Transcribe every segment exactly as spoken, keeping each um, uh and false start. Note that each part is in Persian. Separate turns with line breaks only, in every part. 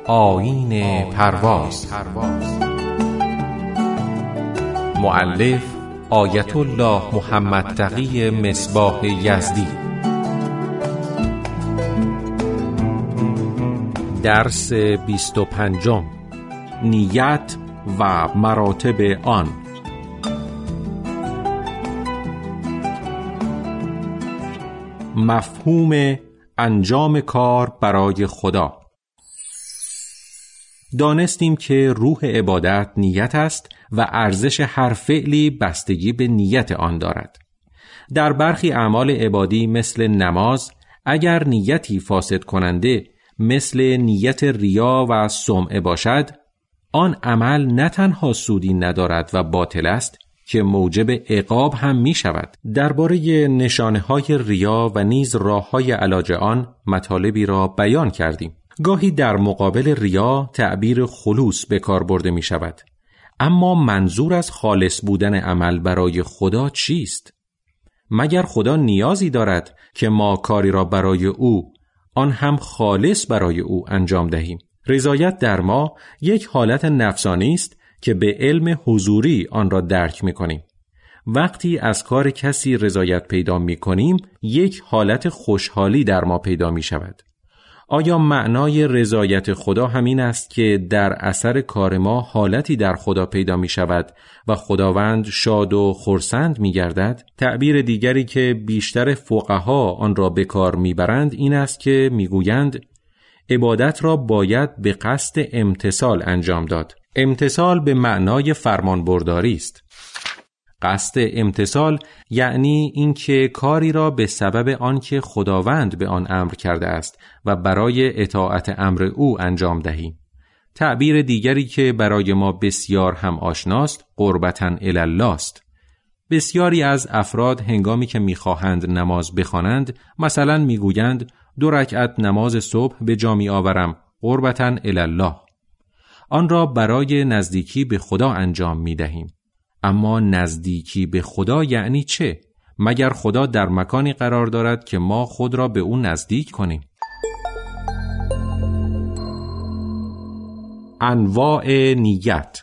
آیین پرواز. مؤلف آیت الله محمد تقی مصباح یزدی. درس بیست و پنجم. نیت و مراتب آن. مفهوم انجام کار برای خدا. دانستیم که روح عبادت نیت است و ارزش هر فعلی بستگی به نیت آن دارد. در برخی اعمال عبادی مثل نماز، اگر نیتی فاسد کننده مثل نیت ریا و سمعه باشد، آن عمل نه تنها سودی ندارد و باطل است که موجب عقاب هم می شود. درباره نشانه های ریا و نیز راه های علاج آن مطالبی را بیان کردیم. گاهی در مقابل ریا تعبیر خلوص به کار برده می شود. اما منظور از خالص بودن عمل برای خدا چیست؟ مگر خدا نیازی دارد که ما کاری را برای او، آن هم خالص برای او انجام دهیم؟ رضایت در ما یک حالت نفسانی است که به علم حضوری آن را درک می کنیم. وقتی از کار کسی رضایت پیدا می کنیم، یک حالت خوشحالی در ما پیدا می شود. آیا معنای رضایت خدا همین است که در اثر کار ما حالتی در خدا پیدا می شود و خداوند شاد و خرسند می گردد؟ تعبیر دیگری که بیشتر فقها آن را به کار می برند این است که می گویند عبادت را باید به قصد امتثال انجام داد. امتثال به معنای فرمانبرداری است. قصد امتثال یعنی اینکه کاری را به سبب آنکه خداوند به آن امر کرده است و برای اطاعت امر او انجام دهیم. تعبیر دیگری که برای ما بسیار هم آشناست قربتاً الی است. بسیاری از افراد هنگامی که می‌خواهند نماز بخوانند مثلا میگویند دو رکعت نماز صبح به جا می‌آورم قربتاً الی. آن را برای نزدیکی به خدا انجام می‌دهیم. اما نزدیکی به خدا یعنی چه؟ مگر خدا در مکانی قرار دارد که ما خود را به او نزدیک کنیم؟ انواع نیت.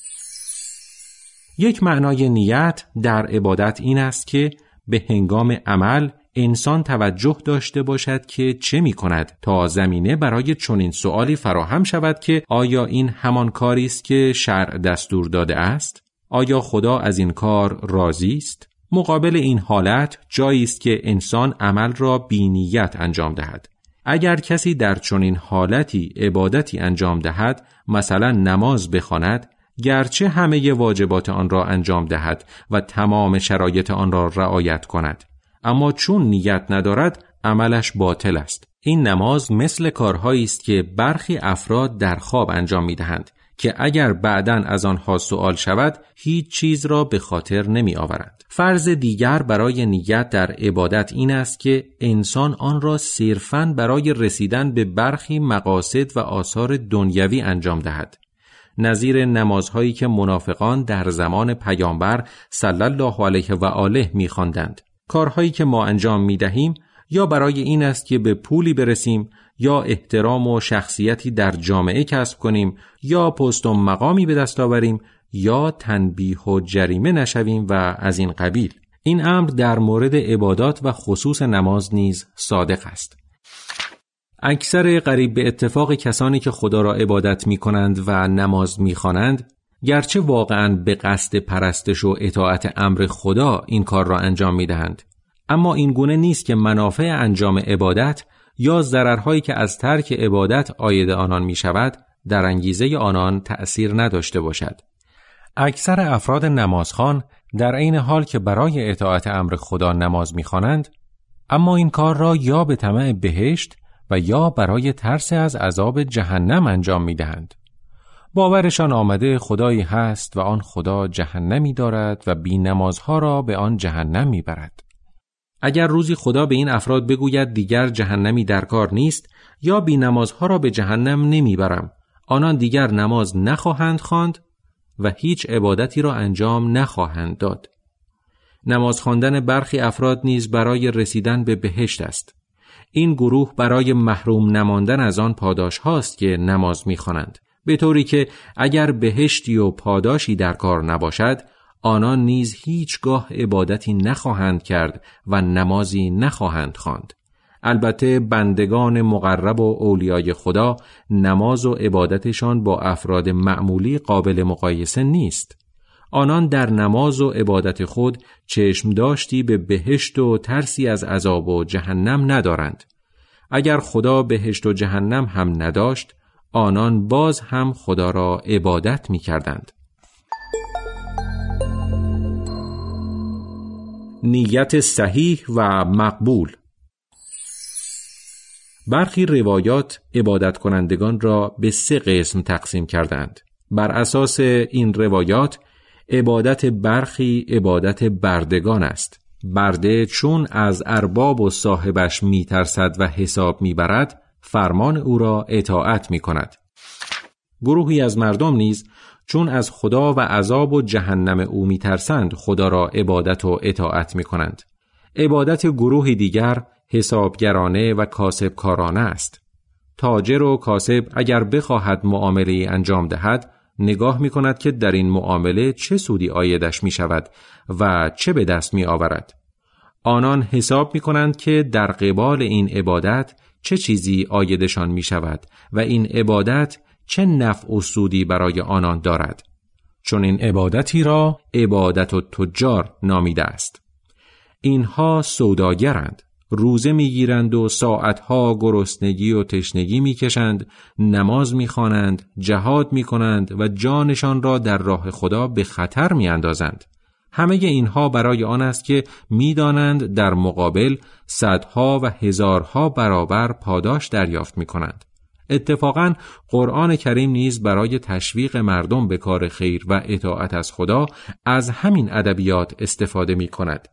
یک معنای نیت در عبادت این است که به هنگام عمل انسان توجه داشته باشد که چه می کند تا زمینه برای چنین سؤالی فراهم شود که آیا این همان کاری است که شرع دستور داده است؟ آیا خدا از این کار راضی است؟ مقابل این حالت جایی است که انسان عمل را بی نیت انجام دهد. اگر کسی در چنین حالتی عبادتی انجام دهد، مثلا نماز بخواند، گرچه همه واجبات آن را انجام دهد و تمام شرایط آن را رعایت کند، اما چون نیت ندارد عملش باطل است. این نماز مثل کارهایی است که برخی افراد در خواب انجام می‌دهند که اگر بعداً از آنها سؤال شود هیچ چیز را به خاطر نمی آورند. فرض دیگر برای نیت در عبادت این است که انسان آن را صرفاً برای رسیدن به برخی مقاصد و آثار دنیوی انجام دهد. نظیر نمازهایی که منافقان در زمان پیامبر صلی الله علیه و آله می خواندند. کارهایی که ما انجام می دهیم یا برای این است که به پولی برسیم، یا احترام و شخصیتی در جامعه کسب کنیم، یا پست و مقامی به دست آوریم، یا تنبیه و جریمه نشویم و از این قبیل. این امر در مورد عبادات و خصوص نماز نیز صادق است. اکثر قریب به اتفاق کسانی که خدا را عبادت می کنند و نماز می خوانند، گرچه واقعاً به قصد پرستش و اطاعت امر خدا این کار را انجام می دهند، اما این گونه نیست که منافع انجام عبادت یا ضررهایی که از ترک عبادت عاید آنان می شود در انگیزه آنان تأثیر نداشته باشد. اکثر افراد نمازخوان در عین حال که برای اطاعت امر خدا نماز می خوانند، اما این کار را یا به طمع بهشت و یا برای ترس از عذاب جهنم انجام می دهند. باورشان آمده خدایی هست و آن خدا جهنمی دارد و بی نمازها را به آن جهنم می برد. اگر روزی خدا به این افراد بگوید دیگر جهنمی در کار نیست یا بی نمازها را به جهنم نمی برم، آنان دیگر نماز نخواهند خواند و هیچ عبادتی را انجام نخواهند داد. نماز خواندن برخی افراد نیز برای رسیدن به بهشت است. این گروه برای محروم نماندن از آن پاداش هاست که نماز می‌خوانند، به طوری که اگر بهشتی و پاداشی در کار نباشد، آنان نیز هیچگاه عبادتی نخواهند کرد و نمازی نخواهند خواند. البته بندگان مقرب و اولیای خدا نماز و عبادتشان با افراد معمولی قابل مقایسه نیست. آنان در نماز و عبادت خود چشم داشتی به بهشت و ترسی از عذاب و جهنم ندارند. اگر خدا بهشت و جهنم هم نداشت، آنان باز هم خدا را عبادت می کردند. نیت صحیح و مقبول. برخی روایات عبادت کنندگان را به سه قسم تقسیم کردند. بر اساس این روایات عبادت برخی عبادت بردگان است. برده چون از ارباب و صاحبش می ترسد و حساب می برد، فرمان او را اطاعت می کند. گروهی از مردم نیز چون از خدا و عذاب و جهنم او می ترسند، خدا را عبادت و اطاعت می کنند. عبادت گروه دیگر حسابگرانه و کاسبکارانه است. تاجر و کاسب اگر بخواهد معامله انجام دهد، نگاه می کند که در این معامله چه سودی عایدش می شود و چه به دست می آورد. آنان حساب می کنند که در قبال این عبادت چه چیزی عایدشان می شود و این عبادت چه نفع و سودی برای آنان دارد. چون این عبادتی را عبادت و تجار نامیده است. اینها سوداگرند، روزه میگیرند و ساعتها گرسنگی و تشنگی میکشند، نماز میخوانند، جهاد میکنند و جانشان را در راه خدا به خطر میاندازند. همه اینها برای آن است که میدانند در مقابل صدها و هزارها برابر پاداش دریافت میکنند. اتفاقاً قرآن کریم نیز برای تشویق مردم به کار خیر و اطاعت از خدا از همین ادبیات استفاده میکند.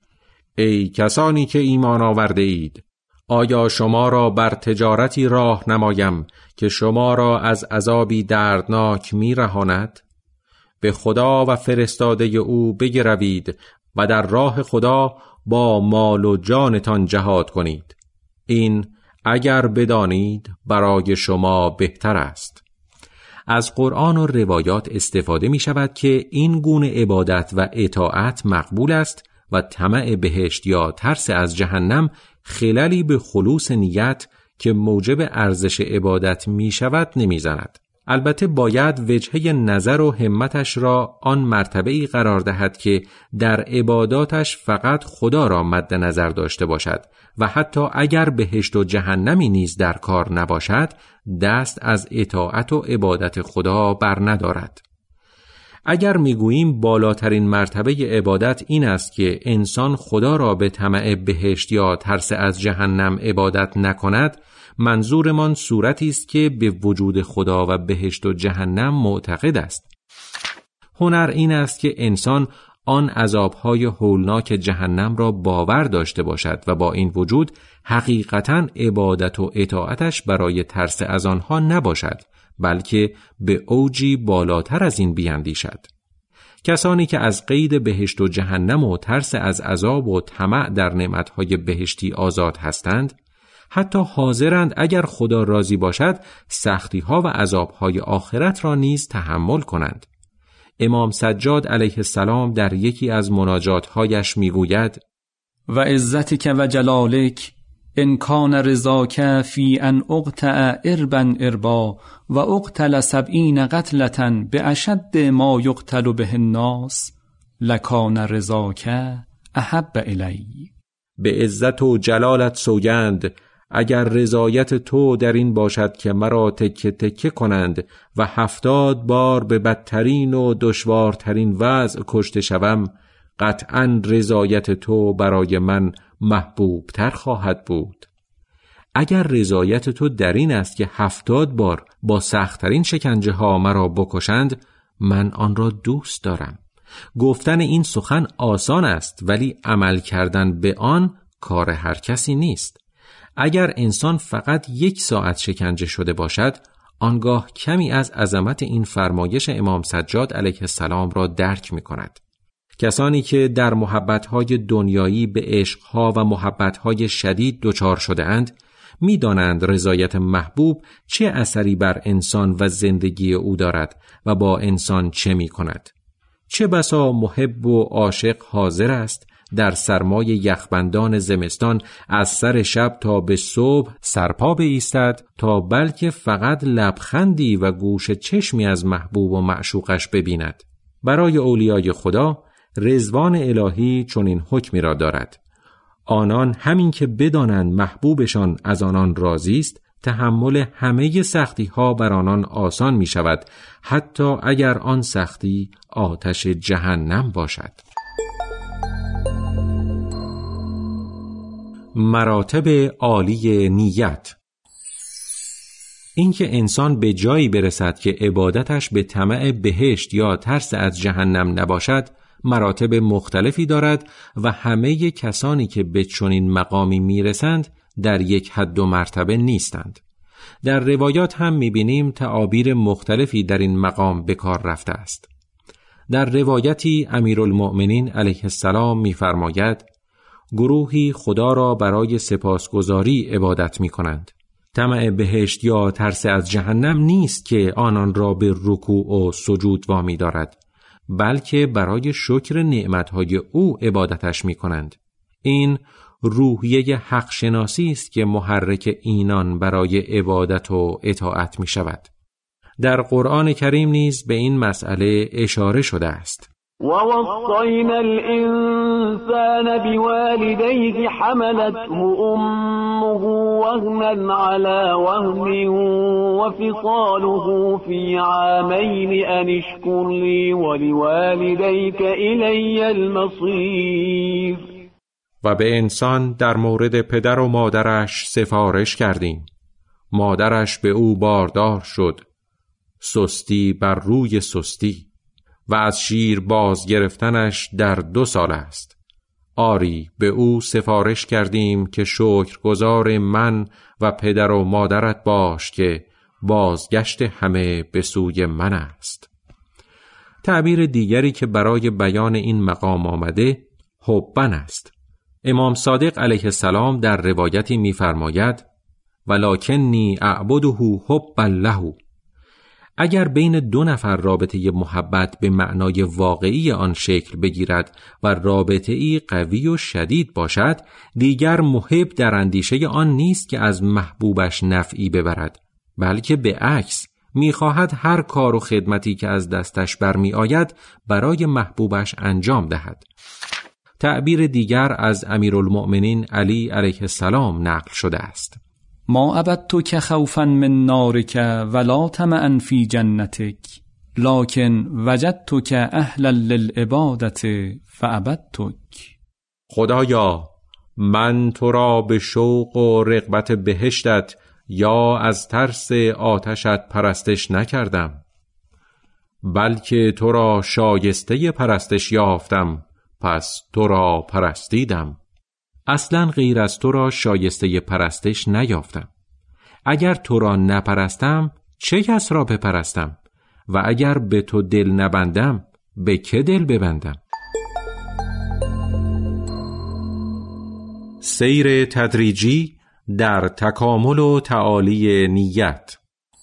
ای کسانی که ایمان آورده اید، آیا شما را بر تجارتی راه نمایم که شما را از عذابی دردناک می رهاند؟ به خدا و فرستاده او بگروید و در راه خدا با مال و جانتان جهاد کنید. این اگر بدانید برای شما بهتر است. از قرآن و روایات استفاده می شود که این گونه عبادت و اطاعت مقبول است و طمع بهشت یا ترس از جهنم خللی به خلوص نیت که موجب ارزش عبادت می شود نمی زند. البته باید وجهه نظر و همتش را آن مرتبه‌ای قرار دهد که در عباداتش فقط خدا را مد نظر داشته باشد و حتی اگر بهشت و جهنمی نیز در کار نباشد، دست از اطاعت و عبادت خدا بر ندارد. اگر میگوییم بالاترین مرتبه عبادت این است که انسان خدا را به طمع بهشت یا ترس از جهنم عبادت نکند، منظورمان صورتی است که به وجود خدا و بهشت و جهنم معتقد است. هنر این است که انسان آن عذابهای هولناک جهنم را باور داشته باشد و با این وجود حقیقتاً عبادت و اطاعتش برای ترس از آنها نباشد، بلکه به اوجی بالاتر از این بیندیشد. کسانی که از قید بهشت و جهنم و ترس از عذاب و طمع در نعمتهای بهشتی آزاد هستند، حتی حاضرند اگر خدا راضی باشد سختی‌ها و عذاب‌های آخرت را نیز تحمل کنند. امام سجاد علیه السلام در یکی از مناجات‌هایش می‌گوید:
و عزتک و جلالک ان کان رضاک فی ان اقطع اربا اربا و اقتل سبعین قتلة باشد ما یقتل به الناس لکان رضاک احب الی.
به عزت و جلالت سوگند، اگر رضایت تو در این باشد که مرا تکه تکه کنند و هفتاد بار به بدترین و دشوارترین وضع کشته شوم، قطعاً رضایت تو برای من محبوب تر خواهد بود. اگر رضایت تو در این است که هفتاد بار با سختترین شکنجه ها مرا بکشند، من آن را دوست دارم. گفتن این سخن آسان است، ولی عمل کردن به آن کار هر کسی نیست. اگر انسان فقط یک ساعت شکنجه شده باشد، آنگاه کمی از عظمت این فرمایش امام سجاد علیه السلام را درک می کند. کسانی که در محبت‌های دنیایی به عشق‌ها و محبت‌های شدید دچار شده اند، می‌دانند رضایت محبوب چه اثری بر انسان و زندگی او دارد و با انسان چه می‌کند. چه بسا محب و عاشق حاضر است در سرمای یخبندان زمستان از سر شب تا به صبح سرپا بایستد تا بلکه فقط لبخندی و گوش چشمی از محبوب و معشوقش ببیند. برای اولیای خدا رضوان الهی چنین حکمی را دارد. آنان همین که بدانند محبوبشان از آنان راضی است، تحمل همه سختی ها بر آنان آسان می شود، حتی اگر آن سختی آتش جهنم باشد. مراتب عالی نیت. اینکه انسان به جایی برسد که عبادتش به طمع بهشت یا ترس از جهنم نباشد، مراتب مختلفی دارد و همه کسانی که به چنین مقامی میرسند در یک حد و مرتبه نیستند. در روایات هم میبینیم تعابیر مختلفی در این مقام به کار رفته است. در روایتی امیرالمؤمنین علیه السلام میفرماید: گروهی خدا را برای سپاسگزاری عبادت میکنند. طمع بهشت یا ترس از جهنم نیست که آنان را به رکوع و سجود وامی دارد، بلکه برای شکر نعمتهای او عبادتش میکنند. این روحیه حق شناسی است که محرک اینان برای عبادت و اطاعت می شود. در قرآن کریم نیز به این مسئله اشاره شده است.
ووصينا الإنسان بوالديه حملته أمه وهنا على وهن وفصاله في عامين أن اشكر لي ولوالديك إلي المصير.
و به انسان در مورد پدر و مادرش سفارش کردیم. مادرش به او باردار شد، سستی بر روی سستی، و از شیر باز گرفتنش در دو سال است. آری به او سفارش کردیم که شکرگزار من و پدر و مادرت باش که بازگشت همه به سوی من است. تعبیر دیگری که برای بیان این مقام آمده حبن است. امام صادق علیه السلام در روایتی می‌فرماید: ولکنی اعبده حبا له. اگر بین دو نفر رابطه محبت به معنای واقعی آن شکل بگیرد و رابطه‌ای قوی و شدید باشد، دیگر محب در اندیشه آن نیست که از محبوبش نفعی ببرد، بلکه به عکس می‌خواهد هر کار و خدمتی که از دستش برمی آید برای محبوبش انجام دهد. تعبیر دیگر از امیرالمؤمنین علی علیه السلام نقل شده است:
ما عبدتک خوفا من نارک ولا طمعا فی جنتک لکن وجدتک اهلا للعبادت فعبدتک.
خدایا، من تو را به شوق و رغبت بهشتت یا از ترس آتشت پرستش نکردم، بلکه تو را شایسته پرستش یافتم، پس تو را پرستیدم. اصلا غیر از تو را شایسته پرستش نیافتم. اگر تو را نپرستم چه کس را بپرستم؟ و اگر به تو دل نبندم به که دل ببندم؟ سیر تدریجی در تکامل و تعالی نیت.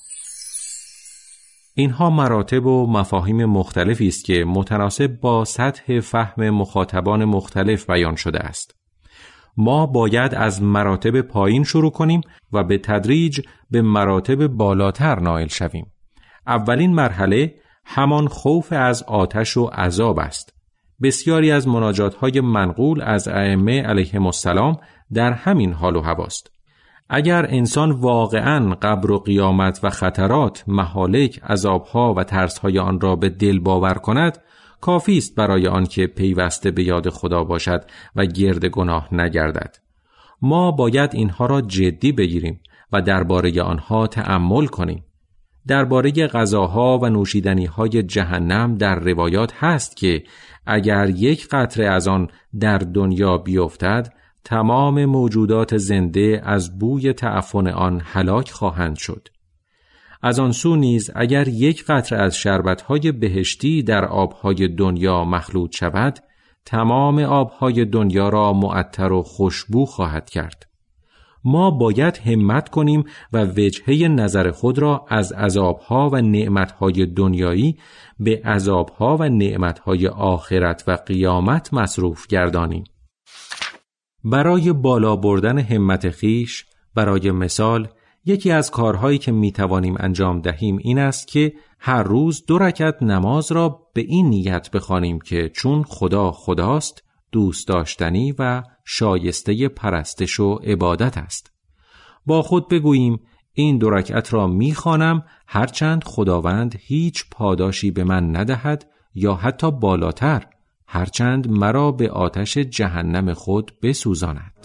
اینها مراتب و مفاهیم مختلفی است که متناسب با سطح فهم مخاطبان مختلف بیان شده است. ما باید از مراتب پایین شروع کنیم و به تدریج به مراتب بالاتر نائل شویم. اولین مرحله همان خوف از آتش و عذاب است. بسیاری از مناجات‌های منقول از ائمه علیهم السلام در همین حال و هواست. اگر انسان واقعاً قبر و قیامت و خطرات، مهالک، عذابها و ترسهای آن را به دل باور کند، کافی است برای آن که پیوسته به یاد خدا باشد و گرد گناه نگردد. ما باید اینها را جدی بگیریم و درباره آنها تأمل کنیم. درباره غذاها و نوشیدنیهای جهنم در روایات هست که اگر یک قطره از آن در دنیا بیفتد، تمام موجودات زنده از بوی تعفن آن هلاک خواهند شد. از آن سو نیز اگر یک قطره از شربت‌های بهشتی در آب‌های دنیا مخلوط شود، تمام آب‌های دنیا را معطر و خوشبو خواهد کرد. ما باید همت کنیم و وجهه نظر خود را از عذابها و نعمتهای دنیایی به عذابها و نعمتهای آخرت و قیامت مصروف گردانیم. برای بالا بردن همت خیش، برای مثال، یکی از کارهایی که می توانیم انجام دهیم این است که هر روز دو رکعت نماز را به این نیت بخوانیم که چون خدا خداست، دوست داشتنی و شایسته پرستش و عبادت است. با خود بگوییم این دو رکعت را می خوانم هرچند خداوند هیچ پاداشی به من ندهد یا حتی بالاتر، هرچند مرا به آتش جهنم خود بسوزاند.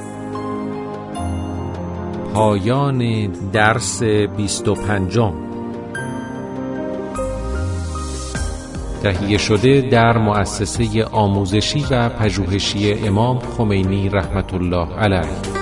پایان درس بیست و پنجم. تهیه شده در مؤسسه آموزشی و پژوهشی امام خمینی رحمت الله علیه.